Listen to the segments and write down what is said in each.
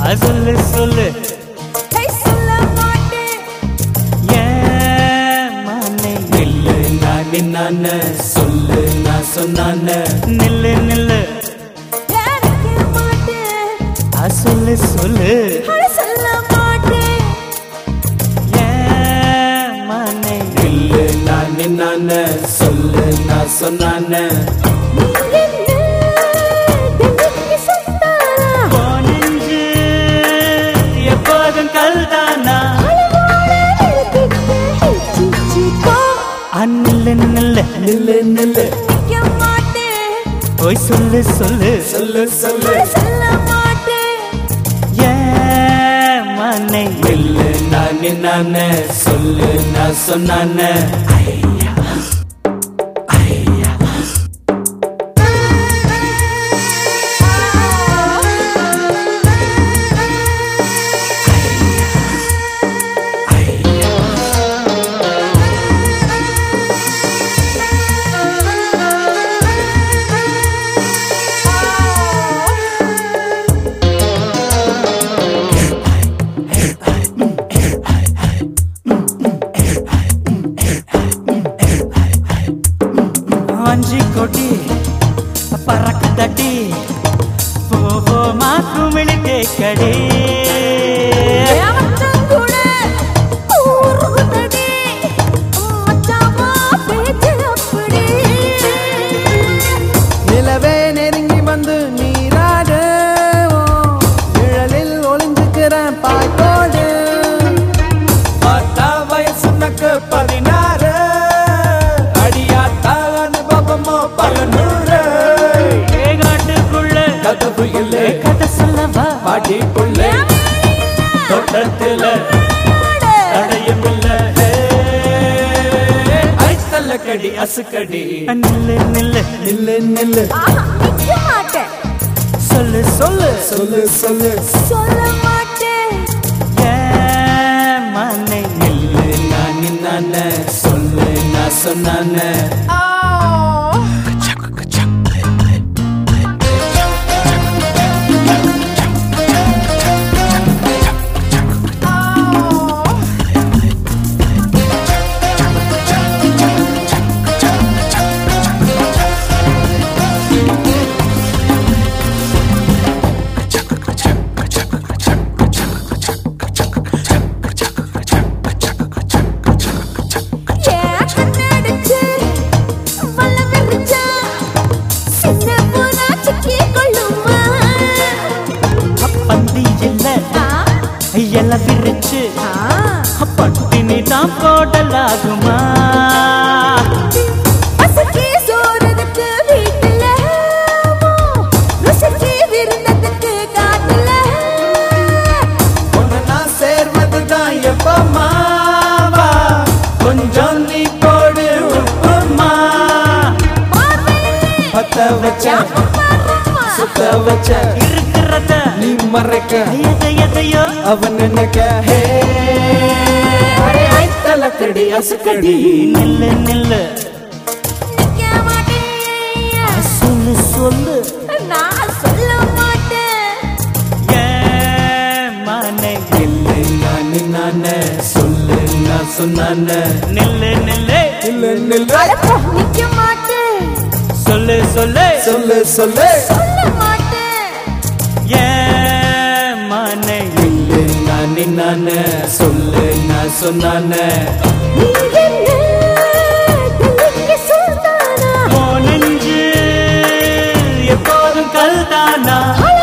சொல்லு சொல்லு சொல்ல மாட்டேன் ஏன் மானே நில்லு நான் நின்னான சொல்லு நான் சொன்னான நில்லு நில்லு சொல்லு சொல்லு சொல்ல மாட்டேன் ஏன் மானே நில்லு நான் நின்னான சொல்லு நான் சொன்னான நில்லு நில்லு நில்லு நில்லு ஓய் சொல்லு சொல்லு சொல்லு சொல்லு சொல்ல மாட்டேன் ஏன் மானே நில்லு நான் நின்னான சொல்லு நான் சொன்னான कोटी परक दटी वो माकू मिलके कड़े நிலவே நெருங்கி வந்து நீராட நிழலில் ஒளிஞ்சுக்கிறேன் பாய்கோடு பார்த்தா வயசுனக்கு 16 கதை சொல்லவா பாட்டிக்குள்ள தோட்டத்தில் தடையும் இல்லை ஐத்தல்ல கடி அசுக்கடி நில்லு நில்லு நில்லு நில்லு சொல்லு சொல்லு சொல்லு சொல்லு சொல்ல மாட்டேன் ஏன் மானே நில்லு நான் நின்னான சொல்லு நான் சொன்னான எல்லாம் விரிச்சு பட்டினி தான் போடலாகுமா சோறதுக்கு வீட்டுல ருசிக்கு விருந்ததுக்கு காட்டுல ஒன்னு நான் சேர்வதுதான் எப்பமாவா கொஞ்சம் நீ போடு உப்புமா பத்த வச்ச சுத்த வச்ச இருக்கிறத நீ மறைக்க எதையோ அவன் நினைக்க தலக்கடி அசுக்கடி நில்லு நில்லு சொல்லு சொல்லு நான் சொல்ல மாட்டேன் ஏன் மானே நில்லு நான் நின்னான சொல்லு நான் சொன்னான நில்லு நில்லு நில்லு நில்லு நிக்க மாட்டேன் சொல்லு சொல்லு சொல்லு சொல்லு சொல்ல மாட்டேன் ஏன் மானே நில்லு நான் நின்னான சொல்லு நான் சொன்னான நெஞ்சு எப்போதும் கல்தானா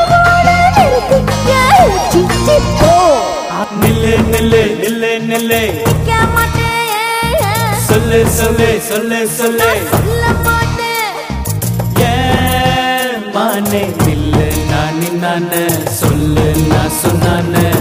நில்லு நில்லு நில்லு நில்லு சொல்லு சொல்லு சொல்லு சொல்லு ஏன் மானே நில்லு நான் நின்னான சொல்லு நான் சொன்னான